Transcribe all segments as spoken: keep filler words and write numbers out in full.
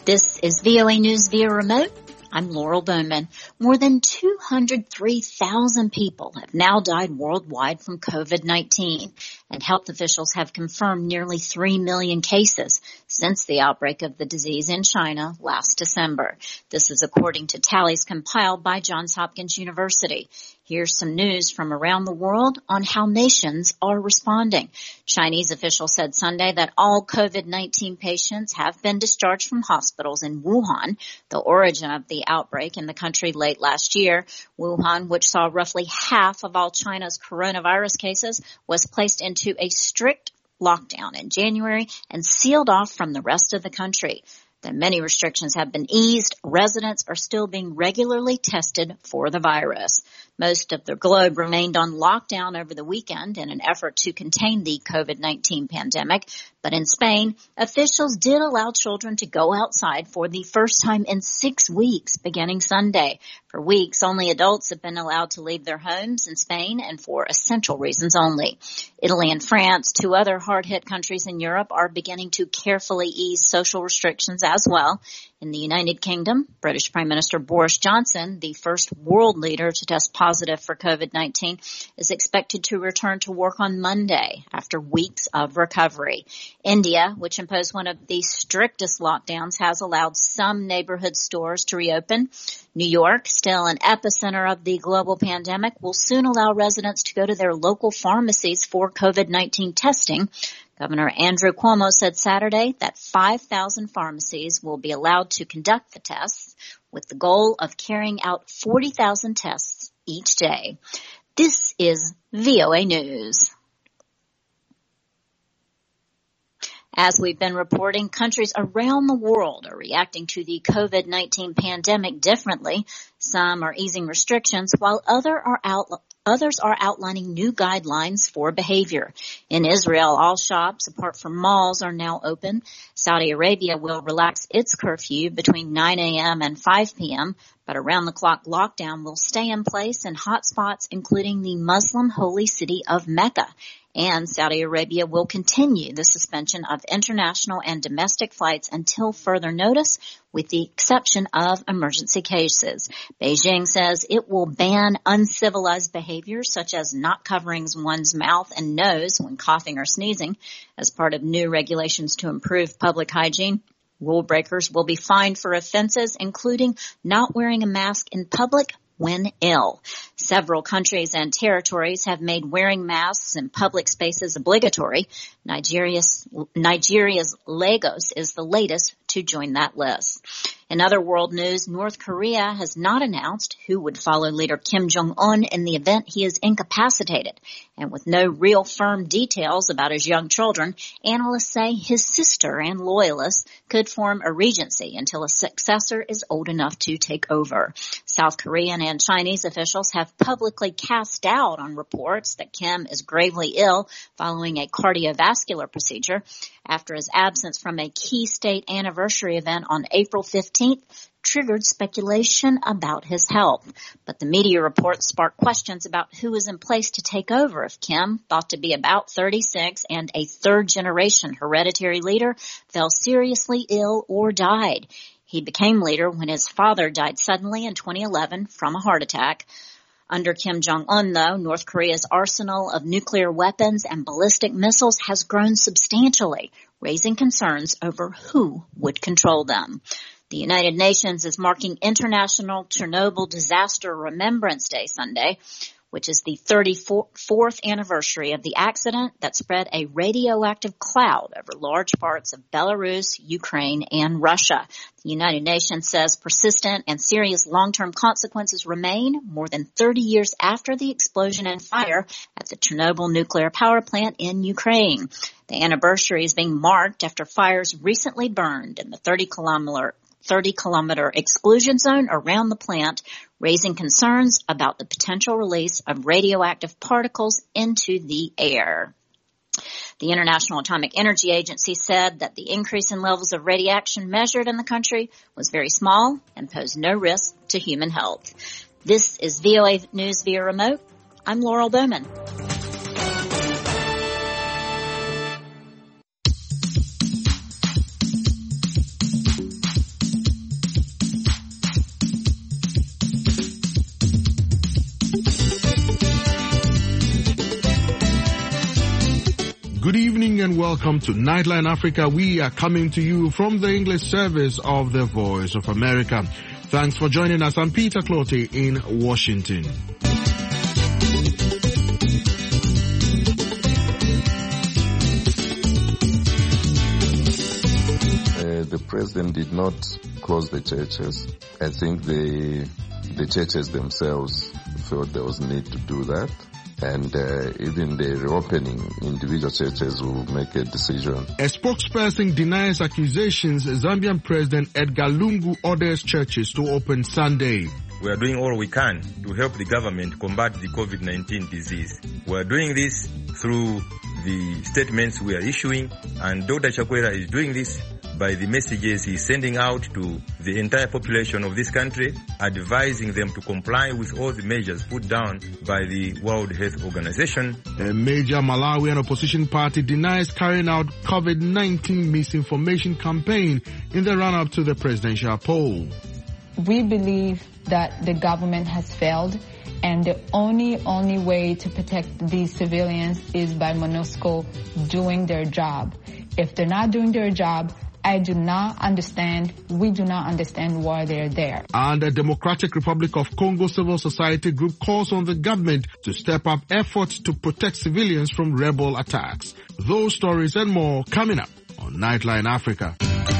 This is V O A News via remote. I'm Laurel Bowman. More than two hundred three thousand people have now died worldwide from COVID nineteen, and health officials have confirmed nearly three million cases since the outbreak of the disease in China last December. This is according to tallies compiled by Johns Hopkins University. Here's some news from around the world on how nations are responding. Chinese officials said Sunday that all COVID nineteen patients have been discharged from hospitals in Wuhan, the origin of the outbreak in the country late last year. Wuhan, which saw roughly half of all China's coronavirus cases, was placed into a strict lockdown in January and sealed off from the rest of the country. Though many restrictions have been eased, residents are still being regularly tested for the virus. Most of the globe remained on lockdown over the weekend in an effort to contain the COVID nineteen pandemic. But in Spain, officials did allow children to go outside for the first time in six weeks, beginning Sunday. For weeks, only adults have been allowed to leave their homes in Spain, and for essential reasons only. Italy and France, two other hard-hit countries in Europe, are beginning to carefully ease social restrictions as well. In the United Kingdom, British Prime Minister Boris Johnson, the first world leader to test positive for COVID nineteen, is expected to return to work on Monday after weeks of recovery. India, which imposed one of the strictest lockdowns, has allowed some neighborhood stores to reopen. New York, still an epicenter of the global pandemic, will soon allow residents to go to their local pharmacies for COVID nineteen testing. Governor Andrew Cuomo said Saturday that five thousand pharmacies will be allowed to conduct the tests, with the goal of carrying out forty thousand tests each day. This is V O A News. As we've been reporting, countries around the world are reacting to the COVID nineteen pandemic differently. Some are easing restrictions, while other are out, others are outlining new guidelines for behavior. In Israel, all shops, apart from malls, are now open. Saudi Arabia will relax its curfew between nine a.m. and five p.m., but around-the-clock lockdown will stay in place in hotspots, including the Muslim holy city of Mecca. And Saudi Arabia will continue the suspension of international and domestic flights until further notice, with the exception of emergency cases. Beijing says it will ban uncivilized behaviors such as not covering one's mouth and nose when coughing or sneezing as part of new regulations to improve public hygiene. Rule breakers will be fined for offenses, including not wearing a mask in public when ill. Several countries and territories have made wearing masks in public spaces obligatory. Nigeria's, Nigeria's Lagos is the latest to join that list. In other world news, North Korea has not announced who would follow leader Kim Jong-un in the event he is incapacitated. And with no real firm details about his young children, analysts say his sister and loyalists could form a regency until a successor is old enough to take over. South Korean and Chinese officials have publicly cast doubt on reports that Kim is gravely ill following a cardiovascular procedure after his absence from a key state anniversary event on April fifteenth triggered speculation about his health. But the media reports sparked questions about who is in place to take over if Kim, thought to be about thirty-six and a third-generation hereditary leader, fell seriously ill or died. He became leader when his father died suddenly in twenty eleven from a heart attack. Under Kim Jong-un, though, North Korea's arsenal of nuclear weapons and ballistic missiles has grown substantially, raising concerns over who would control them. The United Nations is marking International Chernobyl Disaster Remembrance Day Sunday, which is the thirty-fourth anniversary of the accident that spread a radioactive cloud over large parts of Belarus, Ukraine, and Russia. The United Nations says persistent and serious long-term consequences remain more than thirty years after the explosion and fire at the Chernobyl nuclear power plant in Ukraine. The anniversary is being marked after fires recently burned in the thirty kilometer thirty kilometer exclusion zone around the plant, raising concerns about the potential release of radioactive particles into the air. The International Atomic Energy Agency said that the increase in levels of radiation measured in the country was very small and posed no risk to human health. This is V O A News via remote. I'm Laurel Bowman. and welcome to Nightline Africa. We are coming to you from the English service of the Voice of America. Thanks for joining us. I'm Peter Clottey in Washington. Uh, the president did not close the churches. I think the the churches themselves felt there was need to do that. And uh, even the reopening, individual churches will make a decision. A spokesperson denies accusations Zambian President Edgar Lungu orders churches to open Sunday. We are doing all we can to help the government combat the COVID nineteen disease. We are doing this through the statements we are issuing, and Doctor Chakwera is doing this by the messages he's sending out to the entire population of this country, advising them to comply with all the measures put down by the World Health Organization. A major Malawian opposition party denies carrying out COVID nineteen misinformation campaign in the run-up to the presidential poll. We believe that the government has failed, and the only, only way to protect these civilians is by MONUSCO doing their job. If they're not doing their job, I do not understand, we do not understand why they're there. And the Democratic Republic of Congo civil society group calls on the government to step up efforts to protect civilians from rebel attacks. Those stories and more coming up on Nightline Africa.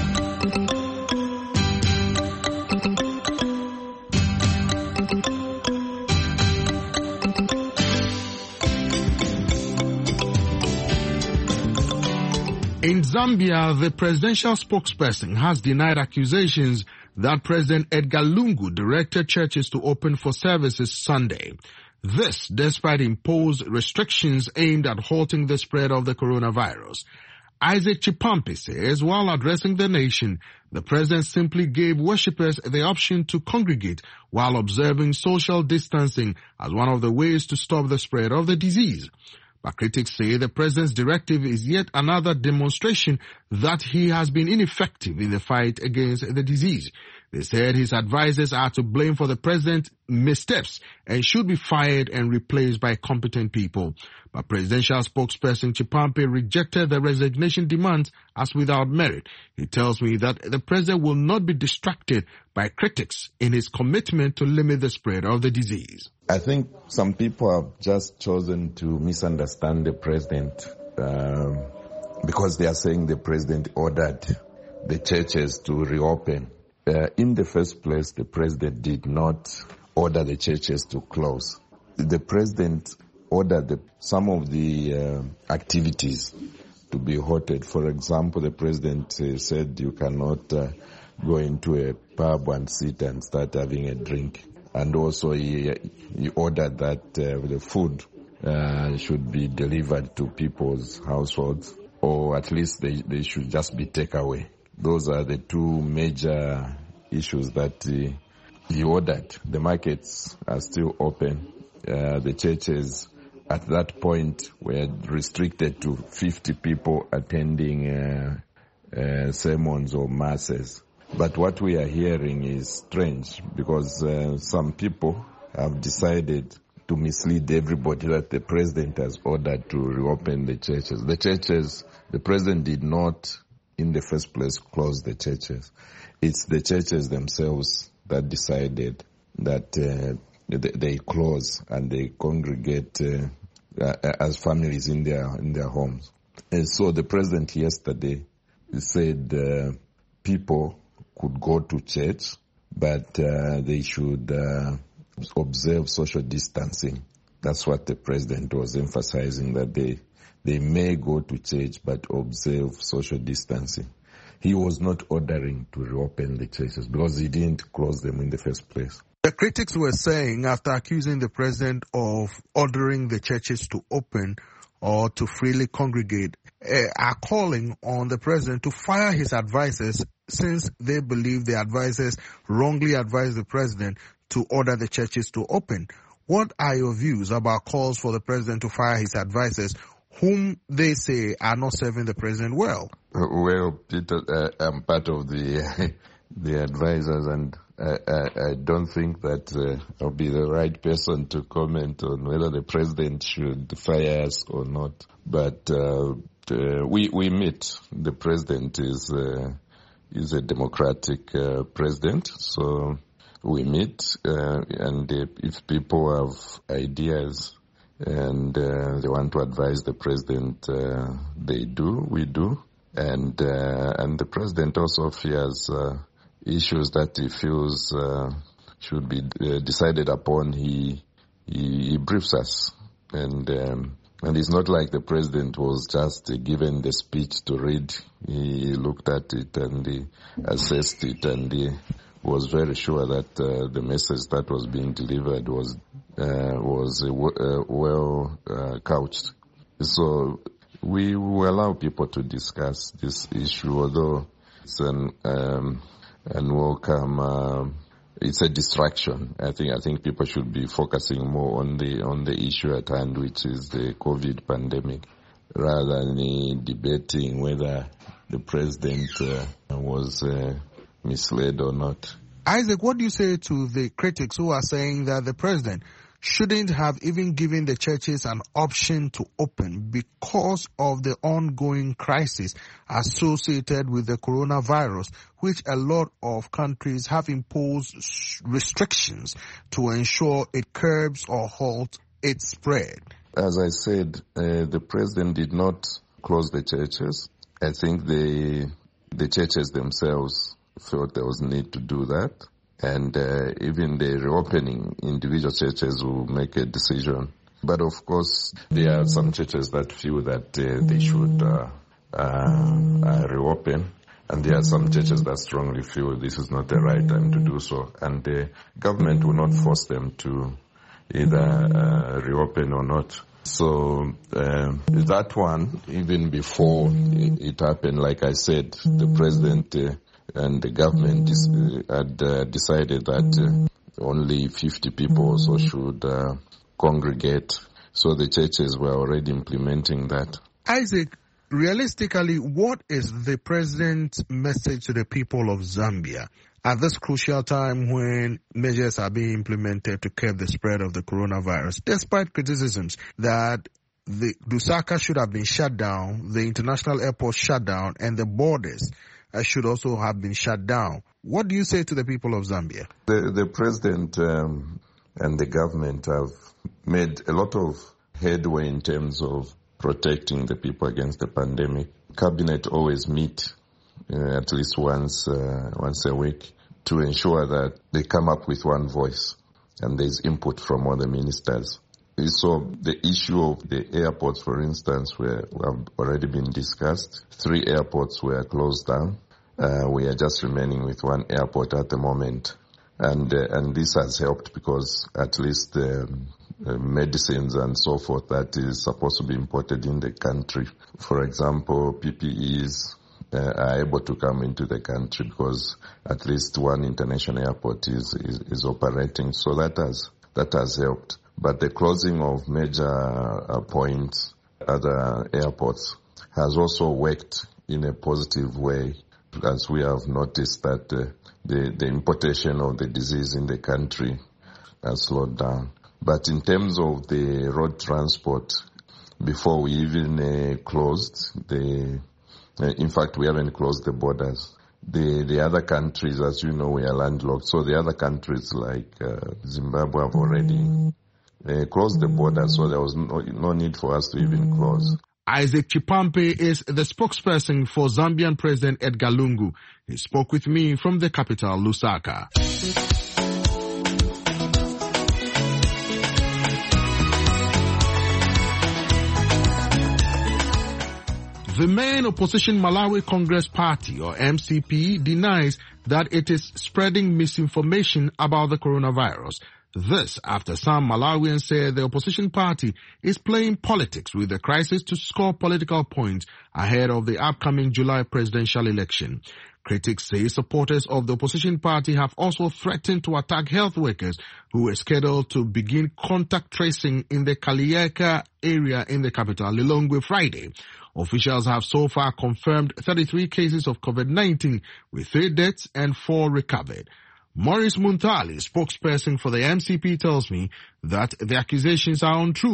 In Zambia, the presidential spokesperson has denied accusations that President Edgar Lungu directed churches to open for services Sunday. This despite imposed restrictions aimed at halting the spread of the coronavirus. Isaac Chipampi says while addressing the nation, the president simply gave worshippers the option to congregate while observing social distancing as one of the ways to stop the spread of the disease. But critics say the president's directive is yet another demonstration that he has been ineffective in the fight against the disease. They said his advisers are to blame for the president's missteps and should be fired and replaced by competent people. But presidential spokesperson Chipampi rejected the resignation demands as without merit. He tells me that the president will not be distracted by critics in his commitment to limit the spread of the disease. I think some people have just chosen to misunderstand the president um, because they are saying the president ordered the churches to reopen. Uh, in the first place, the president did not order the churches to close. The president ordered the, some of the uh, activities to be halted. For example, the president uh, said you cannot uh, go into a pub and sit and start having a drink. And also he, he ordered that uh, the food uh, should be delivered to people's households, or at least they, they should just be takeaway. Those are the two major issues that he, he ordered. The markets are still open. Uh, the churches at that point were restricted to fifty people attending uh, uh, sermons or masses. But what we are hearing is strange because uh, some people have decided to mislead everybody that the president has ordered to reopen the churches. The churches, the president did not in the first place close the churches. It's the churches themselves that decided that uh, they, they close and they congregate uh, uh, as families in their in their homes. And so the president yesterday said uh, people could go to church, but uh, they should uh, observe social distancing. That's what the president was emphasizing, that they they may go to church but observe social distancing. He was not ordering to reopen the churches because he didn't close them in the first place. The critics were saying, after accusing the president of ordering the churches to open or to freely congregate, uh, are calling on the president to fire his advisors since they believe the advisors wrongly advised the president to order the churches to open. What are your views about calls for the president to fire his advisors, whom they say are not serving the president well? Well, Peter, uh, I'm part of the the advisors, and I, I, I don't think that uh, I'll be the right person to comment on whether the president should fire us or not. But uh, Uh, we, we meet. The president is, uh, is a democratic uh, president, so we meet, uh, and uh, if people have ideas and uh, they want to advise the president, uh, they do, we do. And uh, and the president also fears uh, issues that he feels uh, should be uh, decided upon. He, he, he briefs us. And um, and it's not like the president was just uh, given the speech to read. He looked at it and he assessed it, and he was very sure that uh, the message that was being delivered was uh, was uh, w- uh, well uh, couched. So we will allow people to discuss this issue, although it's an um, unwelcome. Uh, it's a distraction. I think I think people should be focusing more on the on the issue at hand, which is the COVID pandemic, rather than uh, debating whether the president uh, was uh, misled or not. Isaac, what do you say to the critics who are saying that the president shouldn't have even given the churches an option to open because of the ongoing crisis associated with the coronavirus, which a lot of countries have imposed restrictions to ensure it curbs or halts its spread? As I said, uh, the president did not close the churches. I think the the churches themselves felt there was need to do that. And uh, even the reopening, individual churches will make a decision. But of course, there are some churches that feel that uh, they should uh, uh, uh, reopen. And there are some churches that strongly feel this is not the right time to do so. And the government will not force them to either uh, reopen or not. So uh, that one, even before it, it happened, like I said, the president uh, and the government dis- had uh, decided that uh, only fifty people or so should uh, congregate. So the churches were already implementing that. Isaac, realistically, what is the president's message to the people of Zambia at this crucial time when measures are being implemented to curb the spread of the coronavirus, despite criticisms that the Lusaka should have been shut down, the international airport shut down, and the borders uh, should also have been shut down? What do you say to the people of Zambia? The, the president um, and the government have made a lot of headway in terms of protecting the people against the pandemic. Cabinet always meet uh, at least once uh, once a week to ensure that they come up with one voice and there's input from all the ministers. So the issue of the airports, for instance, were, have already been discussed. Three airports were closed down. Uh, we are just remaining with one airport at the moment. And uh, and this has helped because at least um, uh, medicines and so forth that is supposed to be imported in the country, for example, P P Es uh, are able to come into the country because at least one international airport is, is, is operating. So that has that has helped. But the closing of major uh, points, other airports, has also worked in a positive way, as we have noticed that uh, the, the importation of the disease in the country has slowed down. But in terms of the road transport, before we even uh, closed, the, uh, in fact, we haven't closed the borders. The the other countries, as you know, we are landlocked. So the other countries like uh, Zimbabwe have already uh, closed the border, so there was no, no need for us to even close. Isaac Chipampe is the spokesperson for Zambian President Edgar Lungu. He spoke with me from the capital, Lusaka. The main opposition Malawi Congress Party, or M C P, denies that it is spreading misinformation about the coronavirus. This after some Malawians say the opposition party is playing politics with the crisis to score political points ahead of the upcoming July presidential election. Critics say supporters of the opposition party have also threatened to attack health workers who were scheduled to begin contact tracing in the Kaliyeka area in the capital, Lilongwe, Friday. Officials have so far confirmed thirty-three cases of COVID nineteen, with three deaths and four recovered. Maurice Muntali, spokesperson for the M C P, tells me that the accusations are untrue.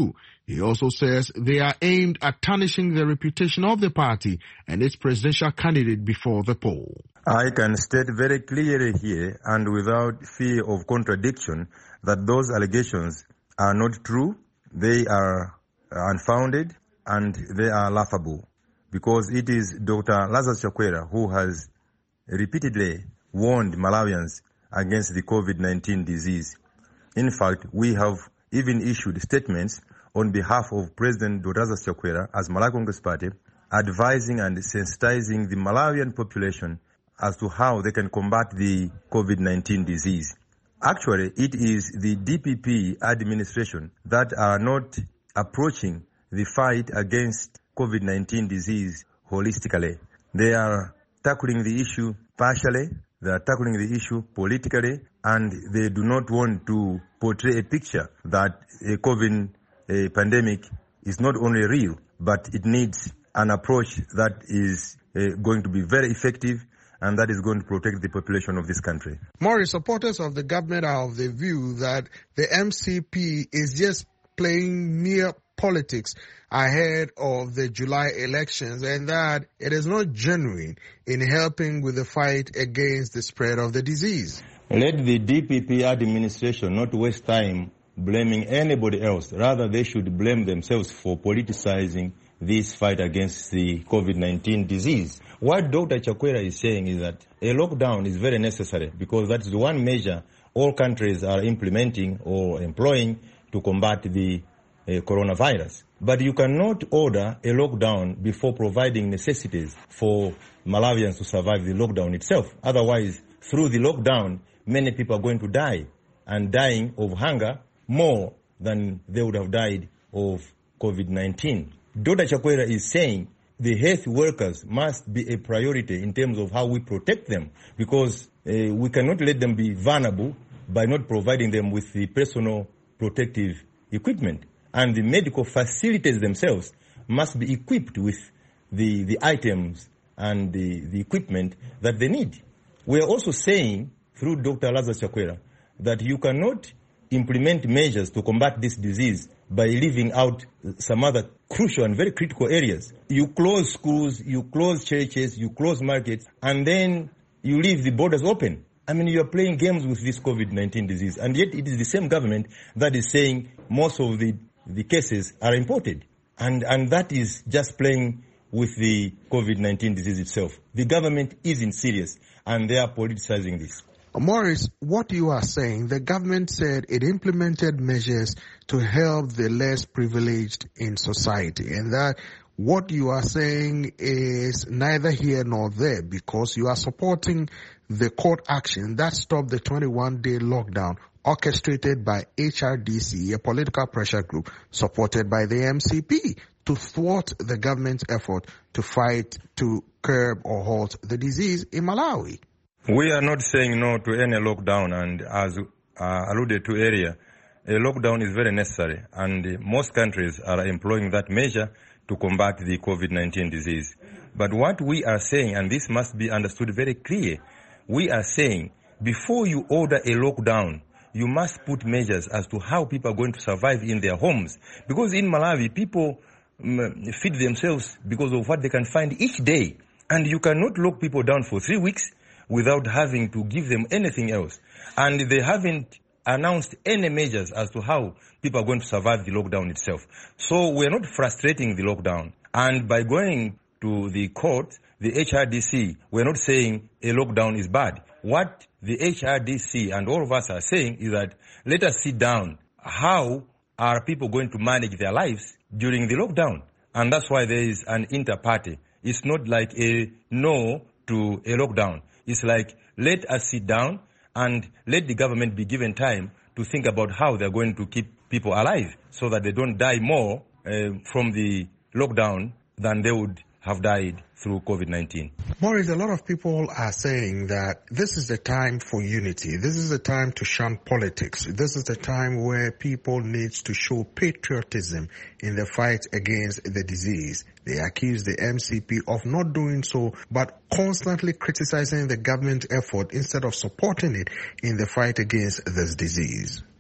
He also says they are aimed at tarnishing the reputation of the party and its presidential candidate before the poll. I can state very clearly here and without fear of contradiction that those allegations are not true, they are unfounded, and they are laughable, because it is Doctor Lazarus Chakwera who has repeatedly warned Malawians against the COVID nineteen disease. In fact, we have even issued statements on behalf of President Doctor Lazarus Chakwera as Malawi Congress Party, advising and sensitizing the Malawian population as to how they can combat the COVID nineteen disease. Actually, it is the D P P administration that are not approaching the fight against COVID nineteen disease holistically. They are tackling the issue partially, they are tackling the issue politically, and they do not want to portray a picture that a COVID a pandemic is not only real, but it needs an approach that is uh, going to be very effective and that is going to protect the population of this country. Morris, supporters of the government are of the view that the M C P is just playing mere politics ahead of the July elections and that it is not genuine in helping with the fight against the spread of the disease. Let the D P P administration not waste time blaming anybody else. Rather, they should blame themselves for politicizing this fight against the COVID nineteen disease. What Doctor Chakwera is saying is that a lockdown is very necessary because that is the one measure all countries are implementing or employing to combat the uh, coronavirus. But you cannot order a lockdown before providing necessities for Malawians to survive the lockdown itself. Otherwise, through the lockdown, many people are going to die, and dying of hunger more than they would have died of COVID nineteen. Doctor Chakwera is saying the health workers must be a priority in terms of how we protect them, because uh, we cannot let them be vulnerable by not providing them with the personal protective equipment. And the medical facilities themselves must be equipped with the, the items and the, the equipment that they need. We are also saying, through Doctor Lazarus Chakwera, that you cannot implement measures to combat this disease by leaving out some other crucial and very critical areas. You close schools, you close churches, you close markets, and then you leave the borders open. I mean, you are playing games with this COVID nineteen disease, and yet it is the same government that is saying most of the, the cases are imported. And, and that is just playing with the COVID nineteen disease itself. The government isn't serious, and they are politicizing this. Morris, what you are saying, the government said it implemented measures to help the less privileged in society, and that what you are saying is neither here nor there, because you are supporting the court action that stopped the twenty-one day lockdown orchestrated by H R D C, a political pressure group supported by the M C P, to thwart the government's effort to fight to curb or halt the disease in Malawi. We are not saying no to any lockdown, and as uh, alluded to earlier, a lockdown is very necessary, and uh, most countries are employing that measure to combat the COVID nineteen disease. But what we are saying, and this must be understood very clear, we are saying before you order a lockdown, you must put measures as to how people are going to survive in their homes. Because in Malawi, people um, feed themselves because of what they can find each day. And you cannot lock people down for three weeks without having to give them anything else. And they haven't announced any measures as to how people are going to survive the lockdown itself. So we're not frustrating the lockdown. And by going to the court, the H R D C, we're not saying a lockdown is bad. What the H R D C and all of us are saying is that let us sit down. How are people going to manage their lives during the lockdown? And that's why there is an inter-party. It's not like a no to a lockdown. It's like, let us sit down and let the government be given time to think about how they're going to keep people alive so that they don't die more uh, from the lockdown than they would have died through COVID nineteen. Morris, a lot of people are saying that this is the time for unity. This is the time to shun politics. This is the time where people need to show patriotism in the fight against the disease. They accuse the M C P of not doing so, but constantly criticizing the government effort instead of supporting it in the fight against this disease.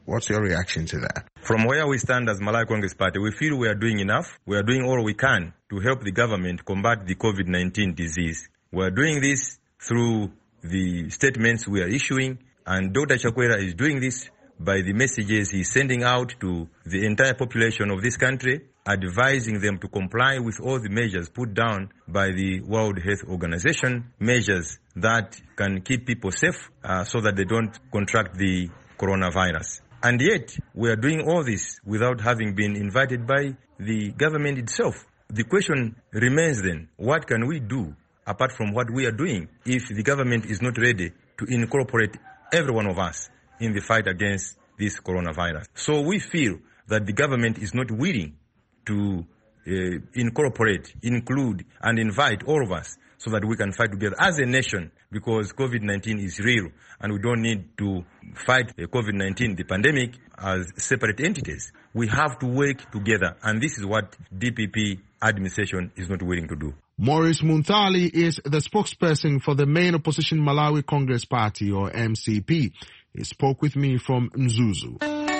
What's your reaction to that? From where we stand as Malawi Congress Party, we feel we are doing enough. We are doing all we can to help the government combat the COVID nineteen disease. We are doing this through the statements we are issuing, and Doctor Chakwera is doing this by the messages he's sending out to the entire population of this country, advising them to comply with all the measures put down by the World Health Organization, measures that can keep people safe uh, so that they don't contract the coronavirus. And yet, we are doing all this without having been invited by the government itself. The question remains then, what can we do apart from what we are doing if the government is not ready to incorporate every one of us in the fight against this coronavirus? So we feel that the government is not willing to uh, incorporate, include, and invite all of us so that we can fight together as a nation, because COVID nineteen is real and we don't need to fight uh, COVID nineteen, the pandemic, as separate entities. We have to work together, and this is what D P P administration is not willing to do. Maurice Munthali is the spokesperson for the main opposition Malawi Congress Party, or M C P. He spoke with me from Mzuzu.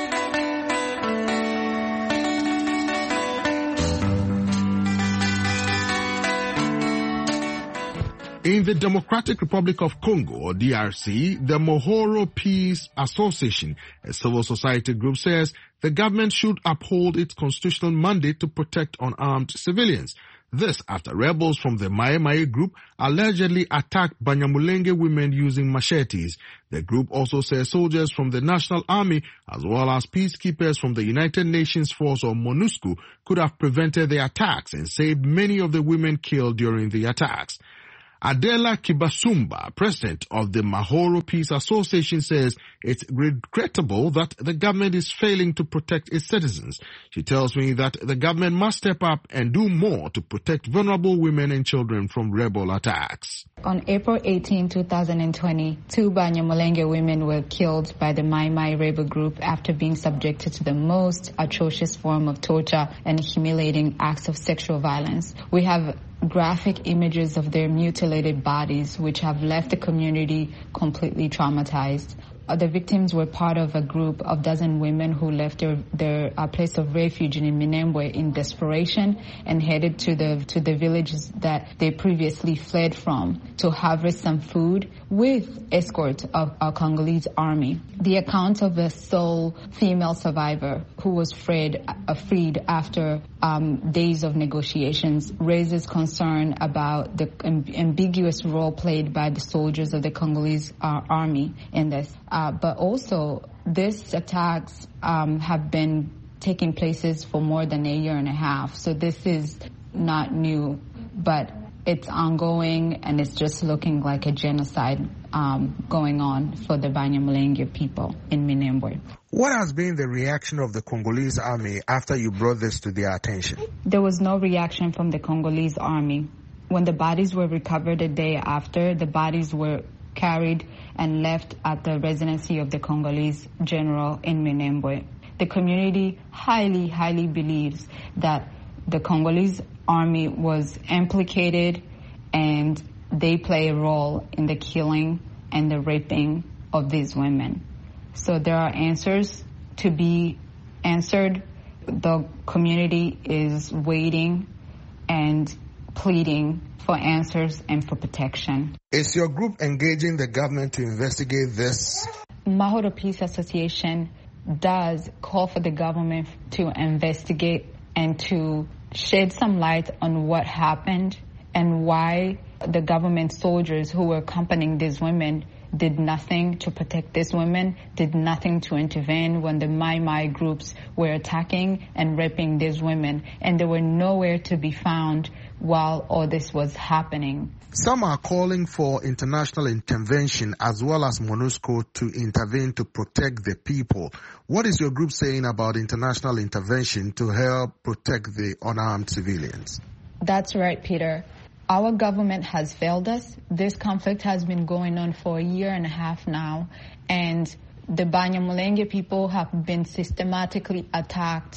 In the Democratic Republic of Congo, or D R C, the Mahoro Peace Association, a civil society group, says the government should uphold its constitutional mandate to protect unarmed civilians. This after rebels from the Mai Mai group allegedly attacked Banyamulenge women using machetes. The group also says soldiers from the National Army as well as peacekeepers from the United Nations Force, or MONUSCO, could have prevented the attacks and saved many of the women killed during the attacks. Adela Kibasumba, president of the Mahoro Peace Association, says it's regrettable that the government is failing to protect its citizens. She tells me that the government must step up and do more to protect vulnerable women and children from rebel attacks. On April eighteenth, twenty twenty, two Banyamulenge women were killed by the Mai Mai rebel group after being subjected to the most atrocious form of torture and humiliating acts of sexual violence. We have graphic images of their mutilated bodies, which have left the community completely traumatized. Uh, the victims were part of a group of dozen women who left their, their uh, place of refuge in Minembwe in desperation and headed to the to the villages that they previously fled from to harvest some food with escort of our Congolese army. The account of the sole female survivor who was freed, uh, freed after um, days of negotiations raises concern about the amb- ambiguous role played by the soldiers of the Congolese uh, army in this. Uh, but also, these attacks um, have been taking places for more than a year and a half. So this is not new, but it's ongoing, and it's just looking like a genocide um, going on for the Banyamulenge people in Minembwe. What has been the reaction of the Congolese army after you brought this to their attention? There was no reaction from the Congolese army. When the bodies were recovered a day after, the bodies were carried and left at the residency of the Congolese general in Minembwe. The community highly, highly believes that the Congolese army was implicated and they play a role in the killing and the raping of these women. So there are answers to be answered. The community is waiting and pleading for answers and for protection. Is your group engaging the government to investigate this? Mahoro Peace Association does call for the government to investigate and to shed some light on what happened and why the government soldiers who were accompanying these women did nothing to protect these women, did nothing to intervene when the Mai Mai groups were attacking and raping these women, and they were nowhere to be found while all this was happening. Some are calling for international intervention as well as MONUSCO to intervene to protect the people. What is your group saying about international intervention to help protect the unarmed civilians? That's right, Peter. Our government has failed us. This conflict has been going on for a year and a half now, and the Banyamulenge people have been systematically attacked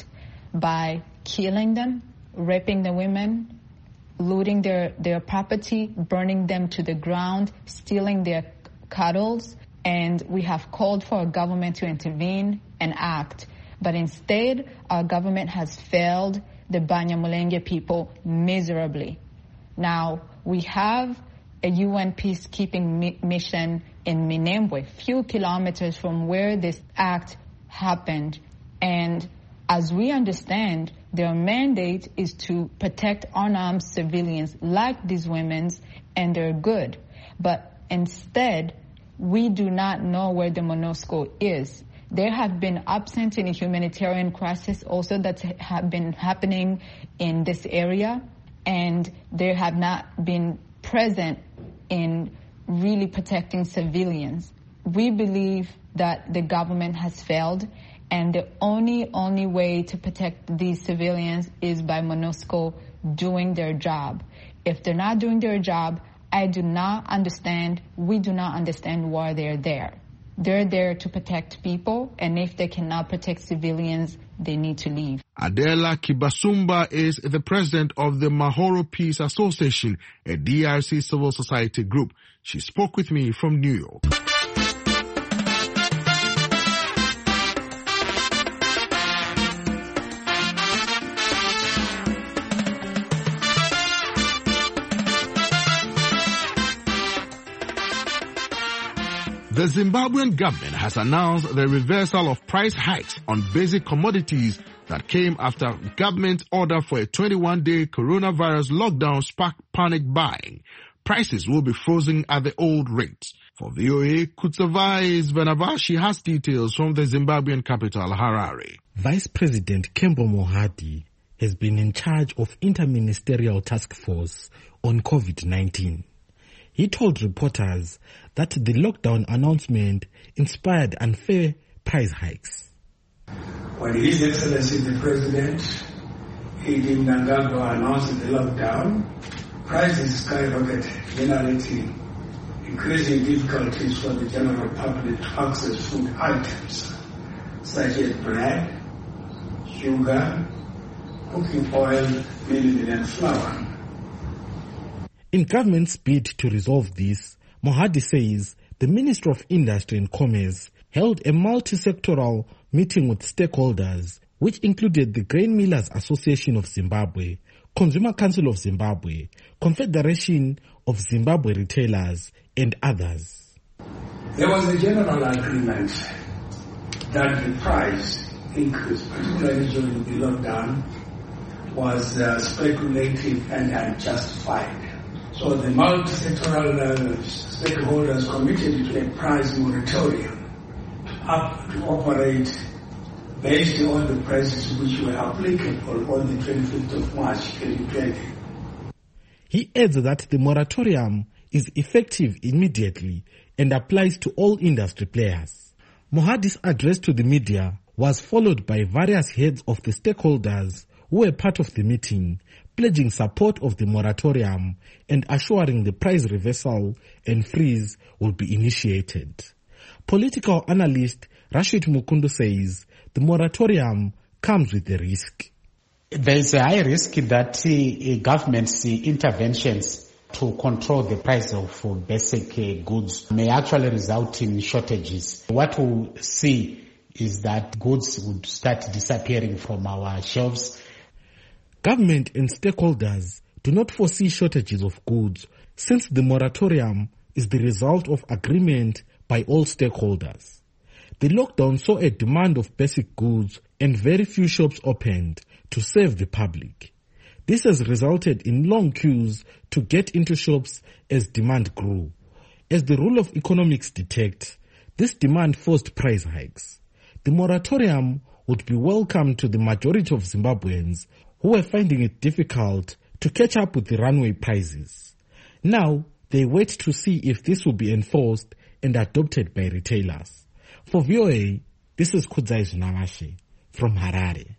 by killing them, raping the women, looting their, their property, burning them to the ground, stealing their cattle, and we have called for our government to intervene and act. But instead, our government has failed the Banyamulenge people miserably. Now, we have a U N peacekeeping mi- mission in Minembwe, few kilometers from where this act happened. And as we understand, their mandate is to protect unarmed civilians like these women, and they're good. But instead, we do not know where the MONUSCO is. There have been absent in a humanitarian crisis also that have been happening in this area, and they have not been present in really protecting civilians. We believe that the government has failed, and the only, only way to protect these civilians is by MONUSCO doing their job. If they're not doing their job, I do not understand, we do not understand why they're there. They're there to protect people, and if they cannot protect civilians, they need to leave. Adela Kibasumba is the president of the Mahoro Peace Association, a D R C civil society group. She spoke with me from New York. The Zimbabwean government has announced the reversal of price hikes on basic commodities that came after government's order for a twenty-one day coronavirus lockdown sparked panic buying. Prices will be frozen at the old rates. For V O A, Kutsavais Vanavashi has details from the Zimbabwean capital, Harare. Vice President Kembo Mohadi has been in charge of Interministerial Task Force on COVID nineteen. He told reporters that the lockdown announcement inspired unfair price hikes. When His Excellency the President, Idi Mnangagwa, announced the lockdown, prices skyrocketed, generating increasing difficulties for the general public to access food items such as bread, sugar, cooking oil, milk, and flour. In government's bid to resolve this, Mohadi says the Ministry of Industry and Commerce held a multi-sectoral meeting with stakeholders, which included the Grain Millers Association of Zimbabwe, Consumer Council of Zimbabwe, Confederation of Zimbabwe Retailers, and others. There was a general agreement that the price increase, particularly during the lockdown, was uh, speculative and unjustified. So the multi-sectoral uh, stakeholders committed to a price moratorium up to operate based on the prices which were applicable on the twenty-fifth of March twenty twenty. He adds that the moratorium is effective immediately and applies to all industry players. Mohadi's address to the media was followed by various heads of the stakeholders who were part of the meeting, pledging support of the moratorium and assuring the price reversal and freeze will be initiated. Political analyst Rashid Mukundu says the moratorium comes with a risk. There is a high risk that uh, government's uh, interventions to control the price of uh, basic uh, goods may actually result in shortages. What we'll see is that goods would start disappearing from our shelves. Government and stakeholders do not foresee shortages of goods since the moratorium is the result of agreement by all stakeholders. The lockdown saw a demand of basic goods and very few shops opened to serve the public. This has resulted in long queues to get into shops as demand grew. As the rule of economics detects, this demand forced price hikes. The moratorium would be welcome to the majority of Zimbabweans who were finding it difficult to catch up with the runaway prices. Now, they wait to see if this will be enforced and adopted by retailers. For V O A, this is Kudzai Zunamashi from Harare.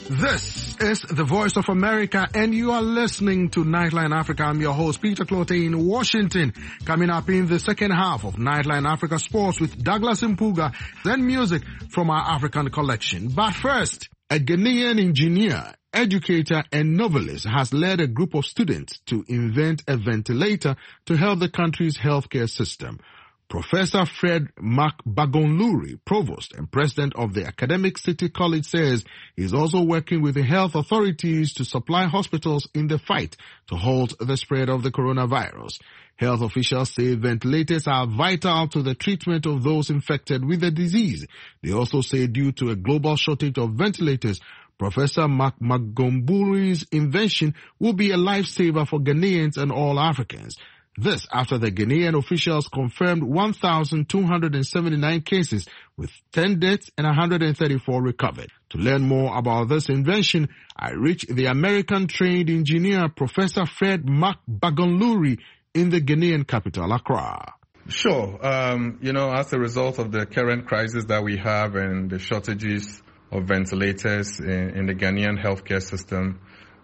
This is the Voice of America, and you are listening to Nightline Africa. I'm your host, Peter Clote in Washington. Coming up in the second half of Nightline Africa Sports with Douglas Mpuga, then music from our African collection. But first, a Ghanaian engineer, educator, and novelist has led a group of students to invent a ventilator to help the country's healthcare system. Professor Fred Mac-Bagonluri, Provost and President of the Academic City College, says he's also working with the health authorities to supply hospitals in the fight to halt the spread of the coronavirus. Health officials say ventilators are vital to the treatment of those infected with the disease. They also say due to a global shortage of ventilators, Professor Mac-Bagonluri's invention will be a lifesaver for Ghanaians and all Africans. This after the Ghanaian officials confirmed one thousand two hundred seventy-nine cases with ten deaths and one hundred thirty-four recovered. To learn more about this invention, I reached the American-trained engineer Professor Fred Mac-Bagonluri in the Ghanaian capital, Accra. Sure. Um, you know, as a result of the current crisis that we have and the shortages of ventilators in, in the Ghanaian healthcare system,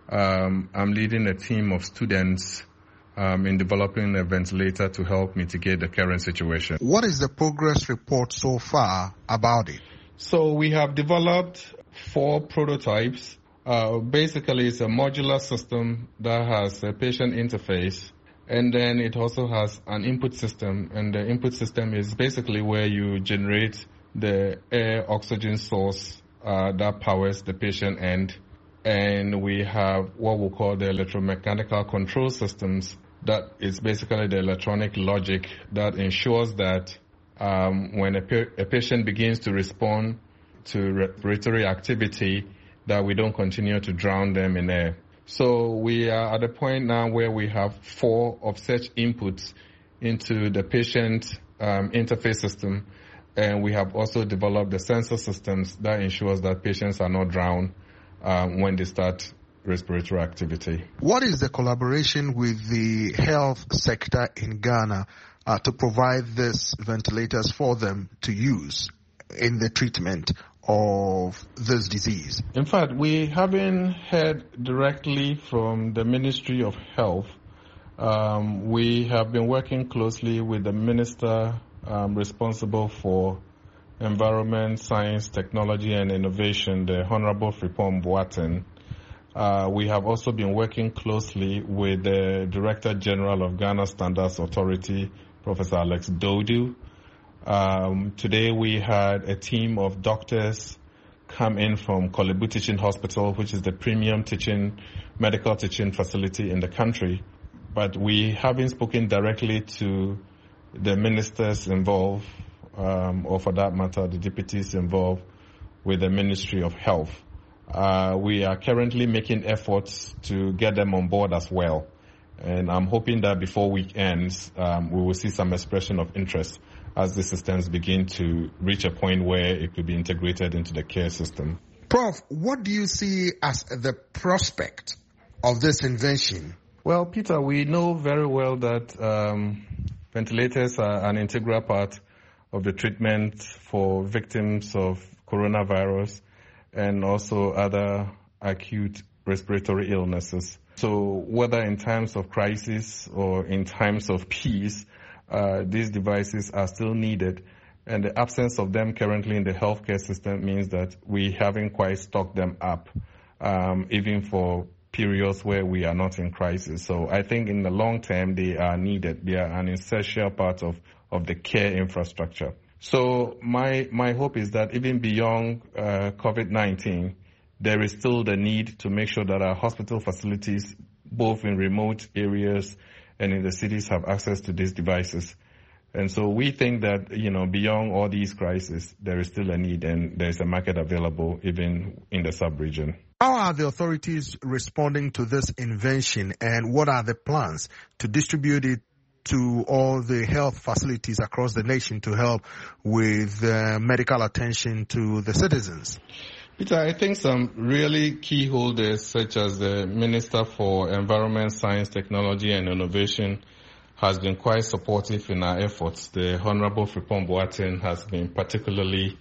um, I'm leading a team of students Um, in developing a ventilator to help mitigate the current situation. What is the progress report so far about it? So we have developed four prototypes. Uh, basically, it's a modular system that has a patient interface, and then it also has an input system. And the input system is basically where you generate the air oxygen source uh, that powers the patient end. And we have what we call the electromechanical control systems. That is basically the electronic logic that ensures that um, when a, pa- a patient begins to respond to respiratory activity, that we don't continue to drown them in air. So we are at a point now where we have four of such inputs into the patient um, interface system, and we have also developed the sensor systems that ensures that patients are not drowned uh, when they start respiratory activity. What is the collaboration with the health sector in Ghana uh, to provide these ventilators for them to use in the treatment of this disease? In fact, we haven't heard directly from the Ministry of Health. Um, we have been working closely with the minister um, responsible for Environment, Science, Technology and Innovation, the Honorable Frimpong Boateng. Uh, we have also been working closely with the Director General of Ghana Standards Authority, Professor Alex Dodu. Um, today we had a team of doctors come in from Korle Bu Teaching Hospital, which is the premium teaching, medical teaching facility in the country. But we haven't spoken directly to the ministers involved, um, or for that matter, the deputies involved with the Ministry of Health. Uh, we are currently making efforts to get them on board as well. And I'm hoping that before week ends, um, we will see some expression of interest as the systems begin to reach a point where it could be integrated into the care system. Prof, what do you see as the prospect of this invention? Well, Peter, we know very well that um, ventilators are an integral part of the treatment for victims of coronavirus and also other acute respiratory illnesses. So whether in times of crisis or in times of peace, uh, these devices are still needed. And the absence of them currently in the healthcare system means that we haven't quite stocked them up, um, even for periods where we are not in crisis. So I think in the long term, they are needed. They are an essential part of, of the care infrastructure. So my my hope is that even beyond uh, COVID nineteen, there is still the need to make sure that our hospital facilities, both in remote areas and in the cities, have access to these devices. And so we think that, you know, beyond all these crises, there is still a need and there is a market available even in the sub-region. How are the authorities responding to this invention, and what are the plans to distribute it to all the health facilities across the nation to help with uh, medical attention to the citizens? Peter, I think some really key holders, such as the Minister for Environment, Science, Technology and Innovation, has been quite supportive in our efforts. The Honorable Frimpong Boateng has been particularly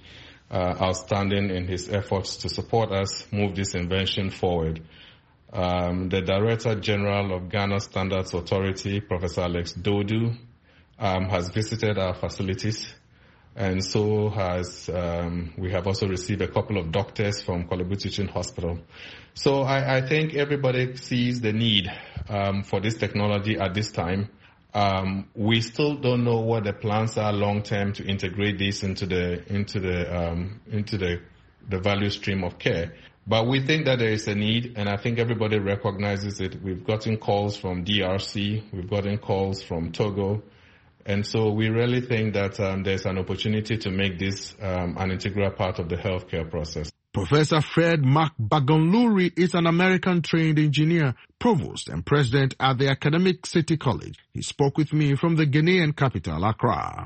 uh, outstanding in his efforts to support us move this invention forward. Um, the Director General of Ghana Standards Authority, Professor Alex Dodu, um, has visited our facilities, and so has um, we have also received a couple of doctors from Korle Bu Teaching Hospital. So I, I think everybody sees the need um, for this technology at this time. Um, we still don't know what the plans are long term to integrate this into the into the um, into the the value stream of care. But we think that there is a need, and I think everybody recognizes it. We've gotten calls from D R C, we've gotten calls from Togo, and so we really think that um, there's an opportunity to make this um, an integral part of the healthcare process. Professor Fred Makbagonluri is an American-trained engineer, provost and president at the Academic City College. He spoke with me from the Ghanaian capital, Accra.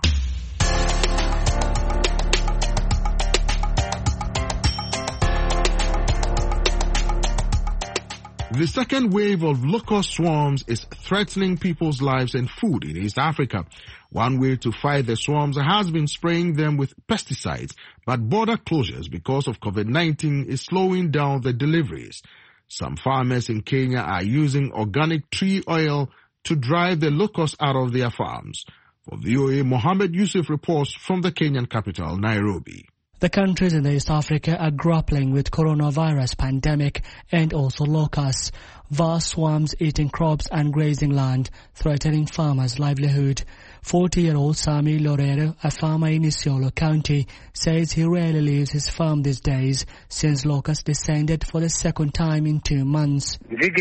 The second wave of locust swarms is threatening people's lives and food in East Africa. One way to fight the swarms has been spraying them with pesticides, but border closures because of COVID nineteen is slowing down the deliveries. Some farmers in Kenya are using organic tree oil to drive the locusts out of their farms. For V O A, Mohammed Yusuf reports from the Kenyan capital, Nairobi. The countries in East Africa are grappling with coronavirus pandemic and also locusts. Vast swarms eating crops and grazing land, threatening farmers' livelihood. forty-year-old Sami Lorero, a farmer in Isiolo County, says he rarely leaves his farm these days since locusts descended for the second time in two months.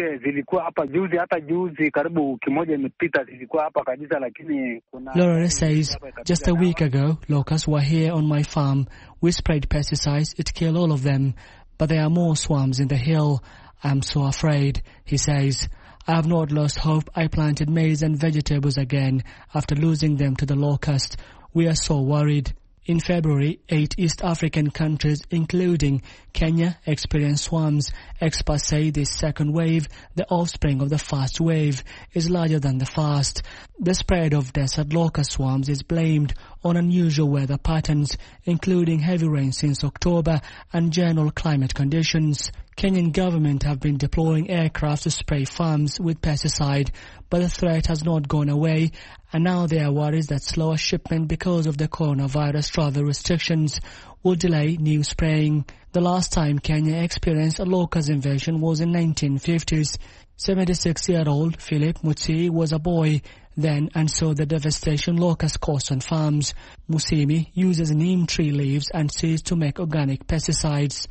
Lorero says, just a week ago, locusts were here on my farm. We sprayed pesticides, it killed all of them. But there are more swarms in the hill. I'm so afraid, he says. I have not lost hope. I planted maize and vegetables again after losing them to the locust. We are so worried. In February, eight East African countries, including Kenya, experienced swarms. Experts say this second wave, the offspring of the first wave, is larger than the first. The spread of desert locust swarms is blamed on unusual weather patterns, including heavy rain since October and general climate conditions. Kenyan government have been deploying aircraft to spray farms with pesticide, but the threat has not gone away, and now there are worries that slower shipment because of the coronavirus travel restrictions will delay new spraying. The last time Kenya experienced a locust invasion was in nineteen fifties. seventy-six-year-old Philip Mutsi was a boy then and saw the devastation locust caused on farms. Musimi uses neem tree leaves and seeds to make organic pesticides.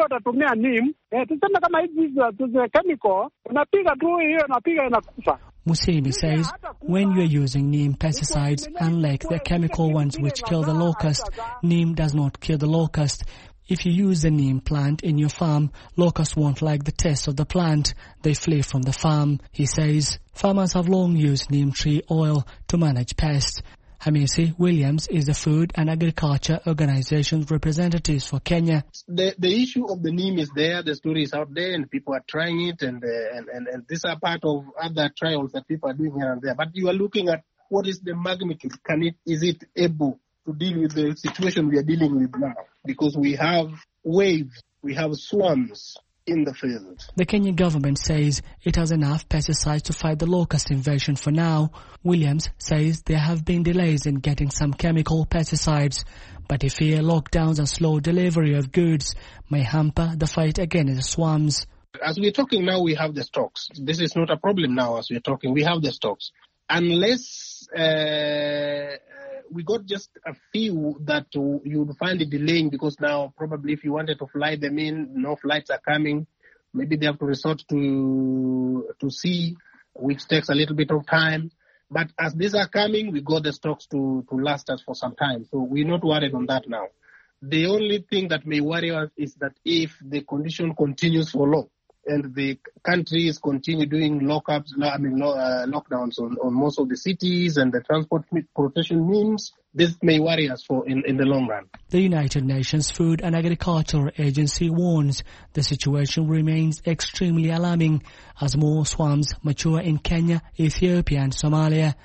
Musimi says, when you are using neem pesticides, unlike the chemical ones which kill the locust, neem does not kill the locust. If you use the neem plant in your farm, locusts won't like the taste of the plant. They flee from the farm, he says. Farmers have long used neem tree oil to manage pests. Hamisi Williams is the Food and Agriculture Organization's representative for Kenya. The the issue of the neem is there, the story is out there, and people are trying it, and, uh, and, and, and these are part of other trials that people are doing here and there. But you are looking at what is the magnitude. Can it, is it able to deal with the situation we are dealing with now? Because we have waves, we have swarms in the field. The Kenyan government says it has enough pesticides to fight the locust invasion for now. Williams says there have been delays in getting some chemical pesticides, but he fears lockdowns and slow delivery of goods may hamper the fight against the swarms. As we're talking now, we have the stocks. This is not a problem now as we're talking. We have the stocks. Unless uh, we got just a few that uh, you'd find it delaying, because now probably if you wanted to fly them in, no flights are coming. Maybe they have to resort to to sea, which takes a little bit of time. But as these are coming, we got the stocks to, to last us for some time. So we're not worried on that now. The only thing that may worry us is that if the condition continues for long, and the countries continue doing lockups, I mean uh, lockdowns on, on most of the cities and the transportation means, this may worry us for in, in the long run. The United Nations Food and Agriculture Agency warns the situation remains extremely alarming as more swarms mature in Kenya, Ethiopia and Somalia.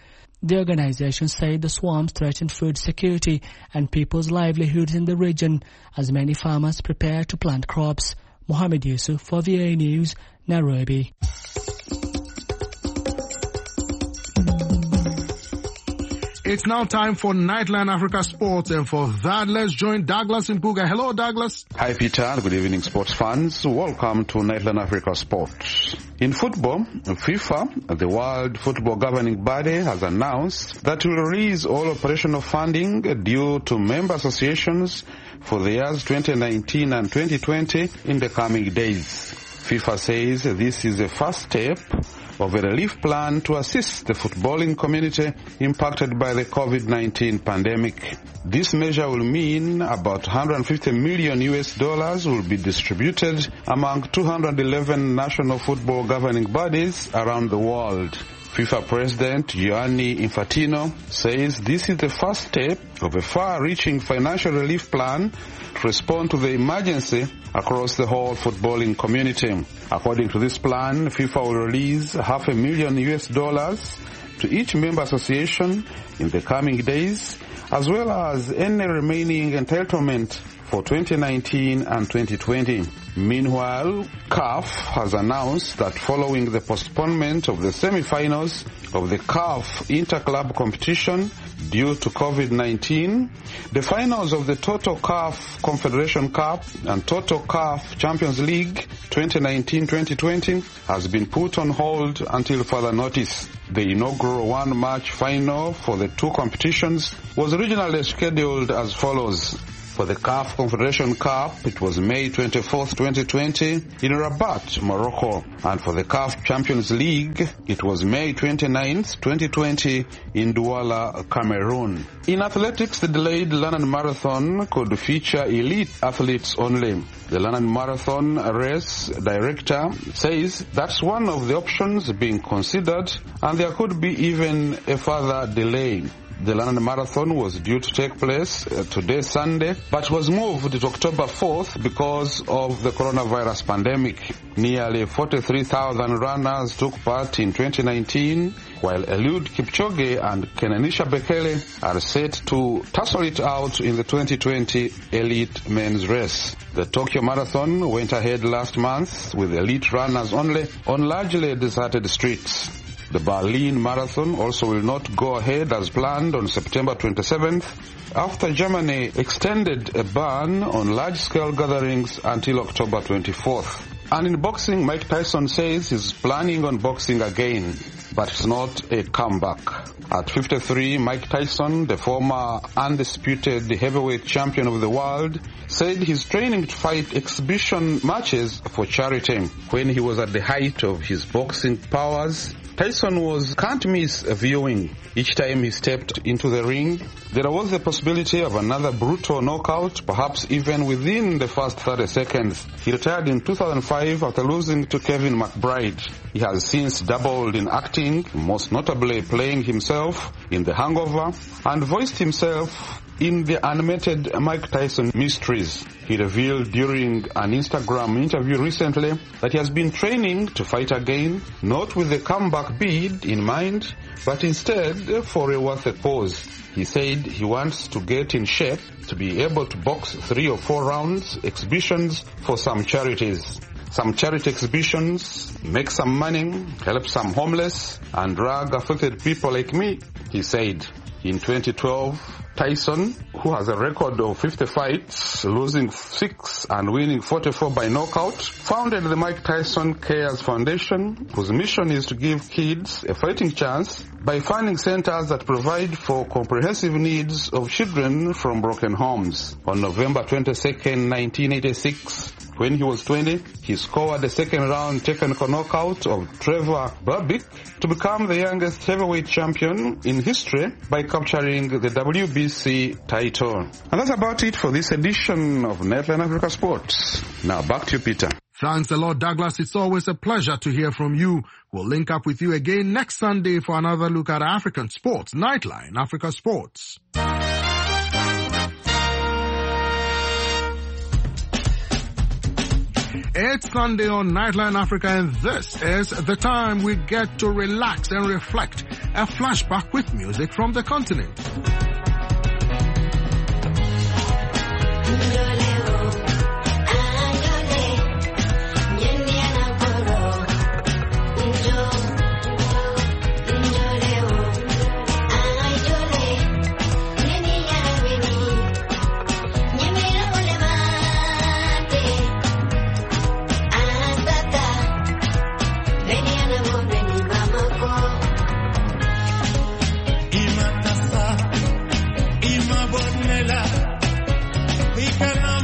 The organization said the swarms threaten food security and people's livelihoods in the region as many farmers prepare to plant crops. Mohammed Yusuf for V A News, Nairobi. It's now time for Nightline Africa Sports, and for that, let's join Douglas Mpuga. Hello, Douglas. Hi, Peter. Good evening, sports fans. Welcome to Nightline Africa Sports. In football, FIFA, the World Football Governing Body, has announced that it will release all operational funding due to member associations for the years twenty nineteen and twenty twenty in the coming days. FIFA says this is the first step of a relief plan to assist the footballing community impacted by the COVID nineteen pandemic. This measure will mean about one hundred fifty million U S dollars will be distributed among two hundred eleven national football governing bodies around the world. FIFA President Gianni Infantino says this is the first step of a far-reaching financial relief plan to respond to the emergency across the whole footballing community. According to this plan, FIFA will release half a million U S dollars to each member association in the coming days, as well as any remaining entitlement for twenty nineteen and twenty twenty. Meanwhile, C A F has announced that following the postponement of the semi-finals of the C A F Inter-Club competition due to COVID nineteen, the finals of the Toto C A F Confederation Cup and Toto C A F Champions League twenty nineteen twenty twenty has been put on hold until further notice. The inaugural one-match final for the two competitions was originally scheduled as follows. For the C A F Confederation Cup, it was May twenty-fourth, twenty twenty in Rabat, Morocco. And for the C A F Champions League, it was May twenty-ninth, twenty twenty in Douala, Cameroon. In athletics, the delayed London Marathon could feature elite athletes only. The London Marathon race director says that's one of the options being considered, and there could be even a further delay. The London Marathon was due to take place uh, today, Sunday, but was moved to October fourth because of the coronavirus pandemic. Nearly forty-three thousand runners took part in twenty nineteen, while Eliud Kipchoge and Kenanisha Bekele are set to tussle it out in the twenty twenty elite men's race. The Tokyo Marathon went ahead last month with elite runners only on largely deserted streets. The Berlin Marathon also will not go ahead as planned on September twenty-seventh after Germany extended a ban on large-scale gatherings until October twenty-fourth. And in boxing, Mike Tyson says he's planning on boxing again, but it's not a comeback. At fifty-three, Mike Tyson, the former undisputed heavyweight champion of the world, said he's training to fight exhibition matches for charity. When he was at the height of his boxing powers, Tyson was can't miss viewing. Each time he stepped into the ring, there was the possibility of another brutal knockout, perhaps even within the first thirty seconds. He retired in two thousand five after losing to Kevin McBride. He has since dabbled in acting, most notably playing himself in The Hangover, and voiced himself in the animated Mike Tyson Mysteries. He revealed during an Instagram interview recently that he has been training to fight again, not with the comeback bid in mind, but instead for a worthy cause. He said he wants to get in shape to be able to box three or four rounds exhibitions for some charities. Some charity exhibitions, make some money, help some homeless and drug-affected people like me, he said. In twenty twelve, Tyson, who has a record of fifty fights, losing six and winning forty-four by knockout, founded the Mike Tyson Cares Foundation, whose mission is to give kids a fighting chance by funding centers that provide for comprehensive needs of children from broken homes. On November twenty-second, nineteen eighty-six, when he was twenty, he scored a second-round technical knockout of Trevor Berbick to become the youngest heavyweight champion in history by capturing the W B C title. And that's about it for this edition of Nightline Africa Sports. Now back to you, Peter. Thanks a lot, Douglas. It's always a pleasure to hear from you. We'll link up with you again next Sunday for another look at African sports. Nightline Africa Sports. It's Sunday on Nightline Africa, and this is the time we get to relax and reflect. A flashback with music from the continent. We cannot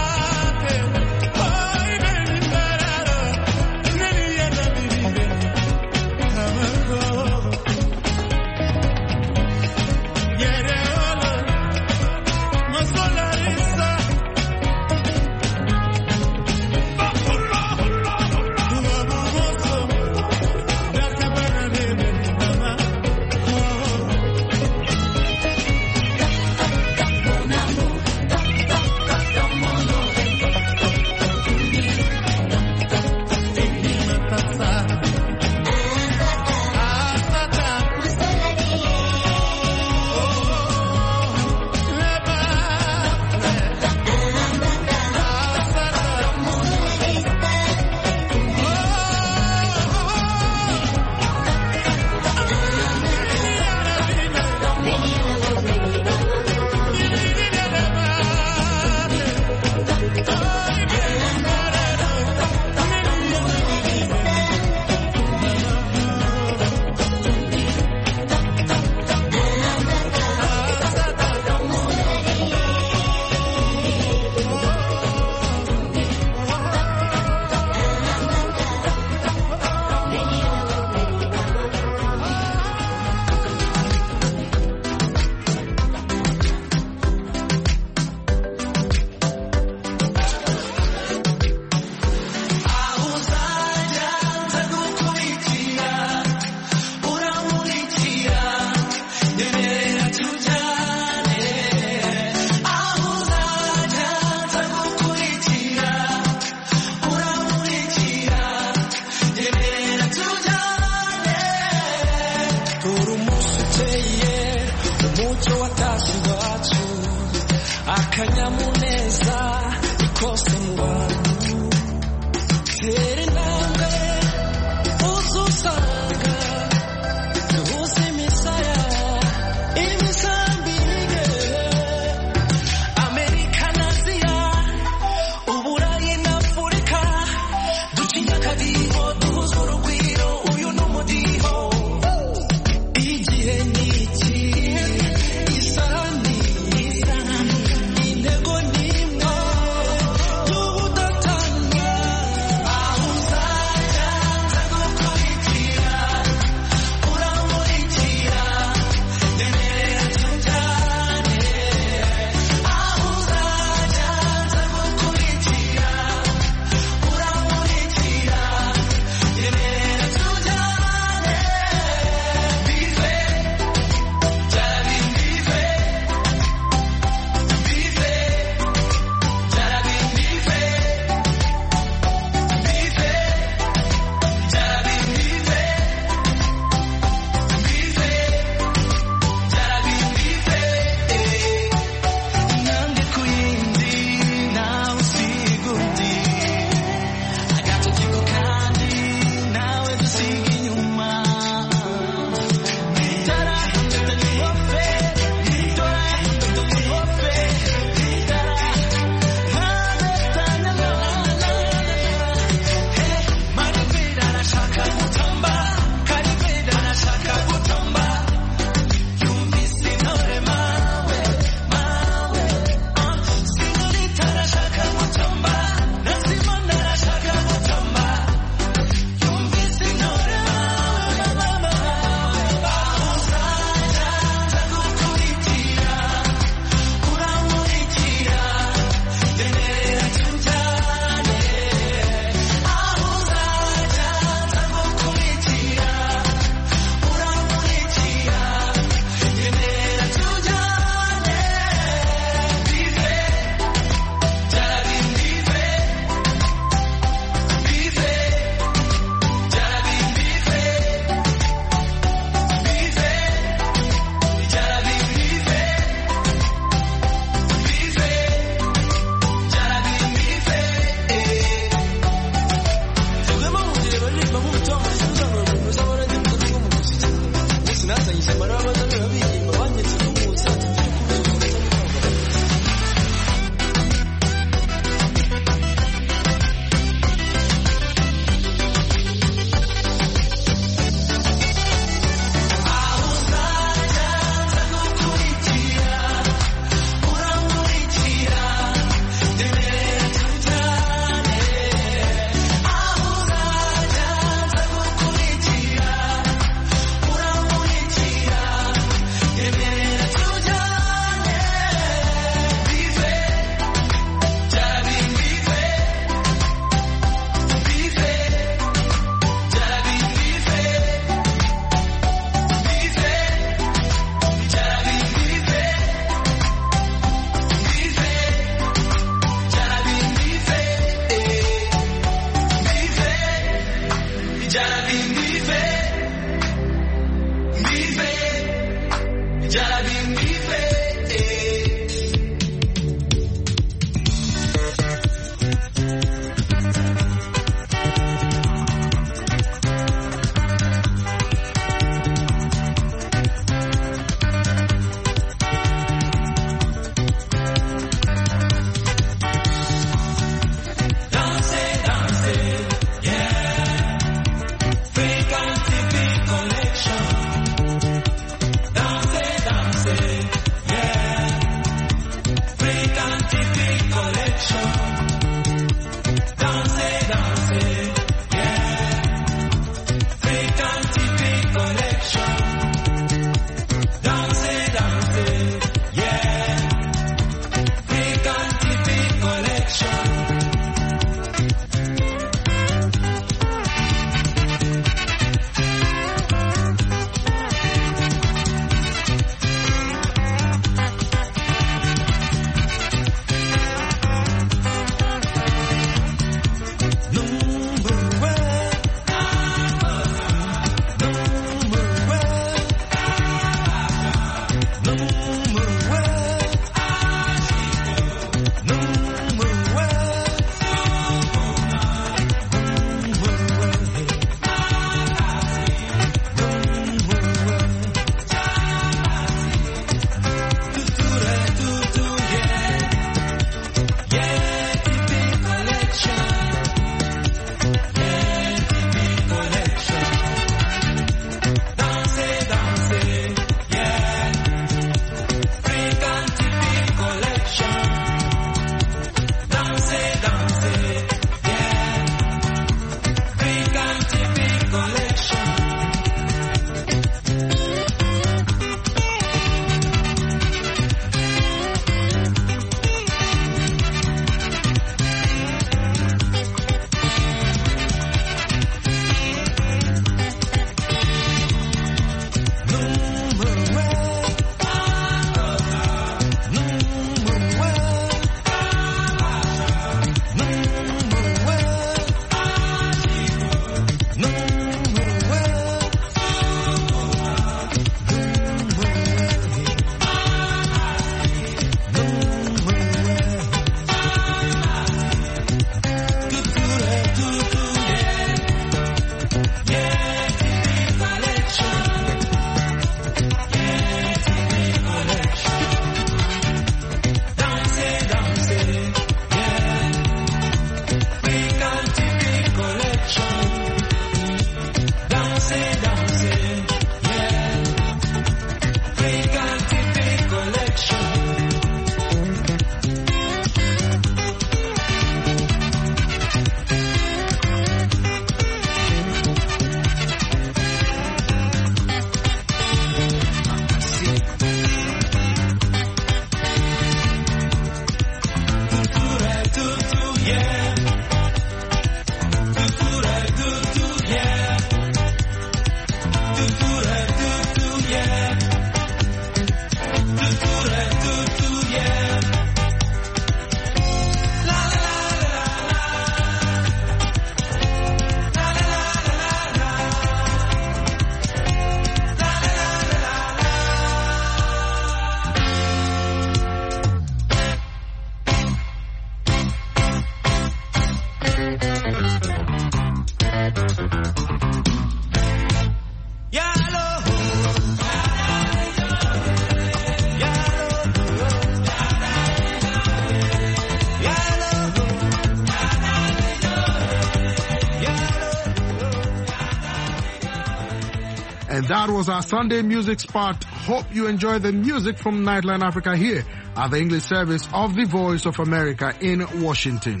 And that was our Sunday music spot. Hope you enjoy the music from Nightline Africa here at the English service of the Voice of America in Washington.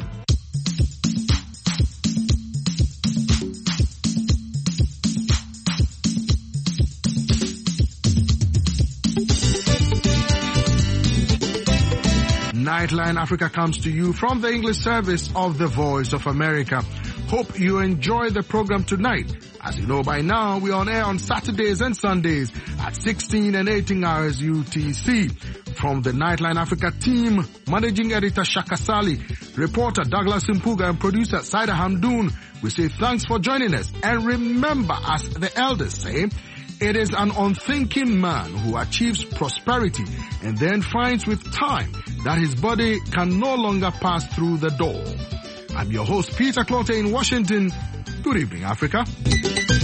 Nightline Africa comes to you from the English service of the Voice of America. Hope you enjoy the program tonight. As you know by now, we're on air on Saturdays and Sundays at sixteen and eighteen hours U T C. From the Nightline Africa team, Managing Editor Shaka Sali, reporter Douglas Impuga, and producer Saida Hamdoun, we say thanks for joining us. And remember, as the elders say, it is an unthinking man who achieves prosperity and then finds with time that his body can no longer pass through the door. I'm your host, Peter Clote in Washington. Good evening, Africa.